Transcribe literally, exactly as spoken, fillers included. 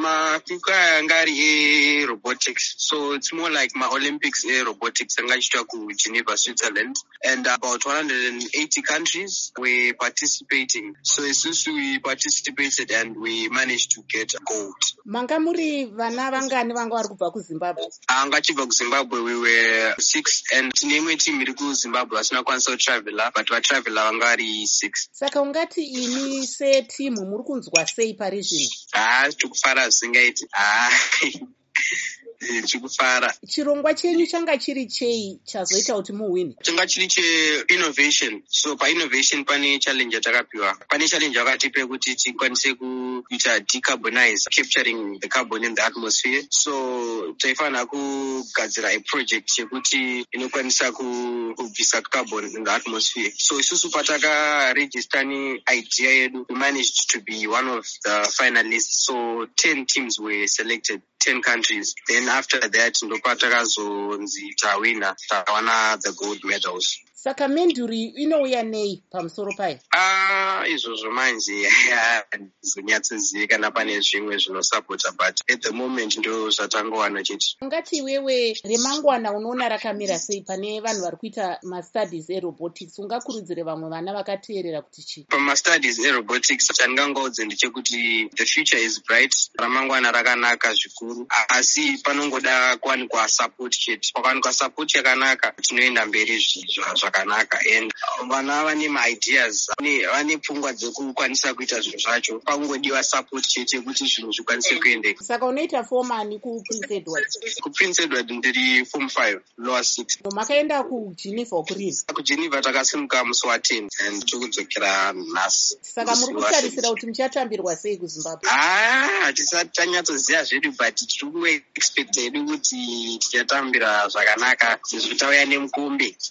makwikwi aya anga ari erobotics, so it's more like ma-Olympics erobotics anga achiitwa kuGeneva, Switzerland, and about one hundred eighty countries were participating. So isusu we participated and we managed to get gold. Manga muri vana vangani vanga vari kubva kuZimbabwe? Anga achibva kuZimbabwe we were six, and tine imwe team iri kuZimbabwe vasina kwanisa kutravela, but vatravela vanga vari six. Saka ungati ini setimu muri kunzwa sei pari zvino? Ah, tikufara zvisingaiti. Ah. Chikufara. Chirongwa chenyu changa chiri chei chazoita kuti muwini? Changa chiri che-innovation. So pa-innovation pane challenge yatakapiwa. Pane challenge yakatipe kuti tikwanise kuita decarbonize, capturing the carbon in the atmosphere. So taifana kugadzira a project yekuti inokwanisa kubvisa carbon in the atmosphere. So isusu pataka register ni idea yedu, we managed to be one of the finalists. So ten teams were selected, ten countries. Then after that, ndopatakazo tawina, tawana the gold medals. Saka menduri inouya nei pamusoro payo? Ah, izvozvo manje hazonyatsozivi kana pane zvimwe zvinosapota, but at the moment ndo zvatangowana chete. Ungati wewe remangwana unoona rakamira sei pane vanhu vari kuita mastudies erobotics? Ungakurudzire vamwe vana vakateerera kuti chii? Pamastudies erobotics chandingangaudze ndechekuti the future is bright, ramangwana rakanaka zvikuru, asi panongoda kuwanikwa support chete. Pakawanikwa support yakanaka tinoenda mberi zvakanaka, and vana vane ma-ideas, vane pfungwa dzekukwanisa kuita zvinhu zvacho, pangodiwa support chete kuti zvinhu zvikwanise kuendeka. Saka unoita form ani kuPrince Edward? kuPrince Edward ndiri form five, lower six. Makaenda kuGeneva kurini? kuGeneva takasimuka musi wa10 and tokudzokera nhasi. Saka muri kutarisira kuti muchatambirwa sei kuZimbabwe? Ah, hatisati tanyatsoziva zvedu, but tiri kuexpecta hedu kuti tichatambira zvakanaka sezvo tauya nemukombe.